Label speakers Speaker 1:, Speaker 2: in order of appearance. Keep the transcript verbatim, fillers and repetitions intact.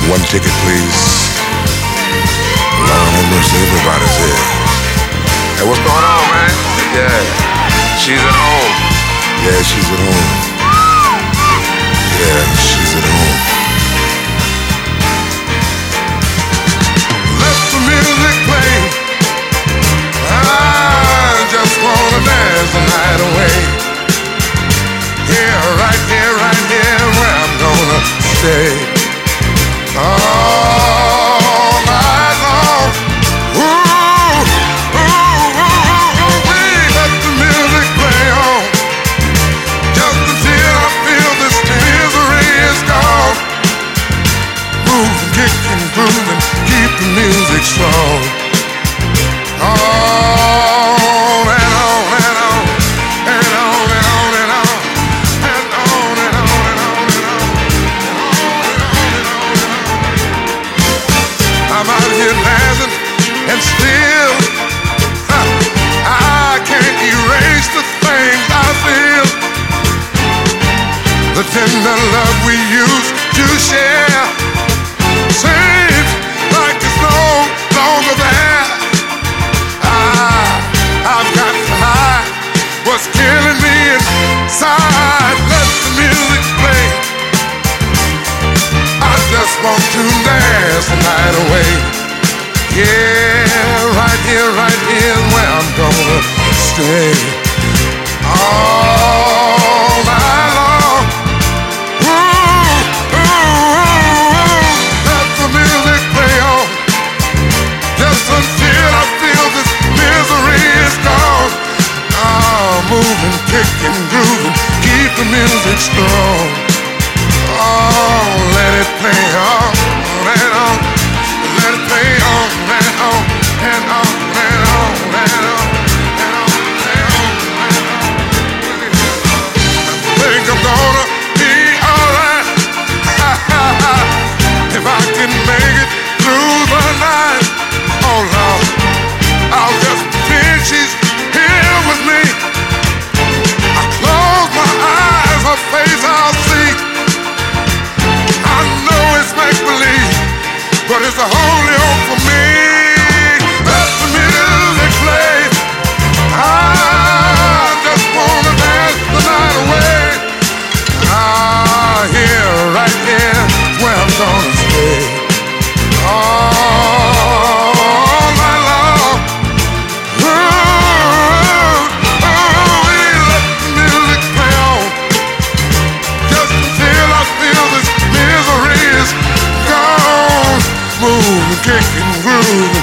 Speaker 1: One ticket, please. Lord have mercy, everybody's here. Hey, what's going on, man? Yeah, she's at home. Yeah, she's at home. Yeah, she's at home. Let the music play. I just wanna dance the night away. Here, right here, right here, where I'm gonna stay. All night long. Ooh, ooh, ooh, ooh, ooh, let the music play on. Just until I feel this misery is gone. Move, kick and groove and keep the music strong. On and on and on and on and on and on and on and on and on and on. I'm out here dancing and still huh, I can't erase the things I feel. The tender love we used to share seems like it's no longer there. I, I've got to hide what's killing me inside. Let the music play. I just want to dance the night away. Yeah, right here, right here is where I'm gonna stay. All night long. Ooh, ooh, ooh, ooh. Let the music play on. Just until I feel this misery is gone. Oh, moving, kicking, grooving, keep the music strong. Oh, let it play on and on. Let it play on and on and on and on and on and on and on and on. I think I'm gonna be alright if I can make it through the night. Oh Lord, I'll just pretend she's here with me. I close my eyes, her face I'll see. I know it's make-believe, but it's the only hope for me. Let the music play. I just wanna dance the night away. Ah, here, right here, is where I'm gonna stay. All night long. Ooh, ooh, let the music play on. Just until I feel this misery is gone. Move, kick and groove.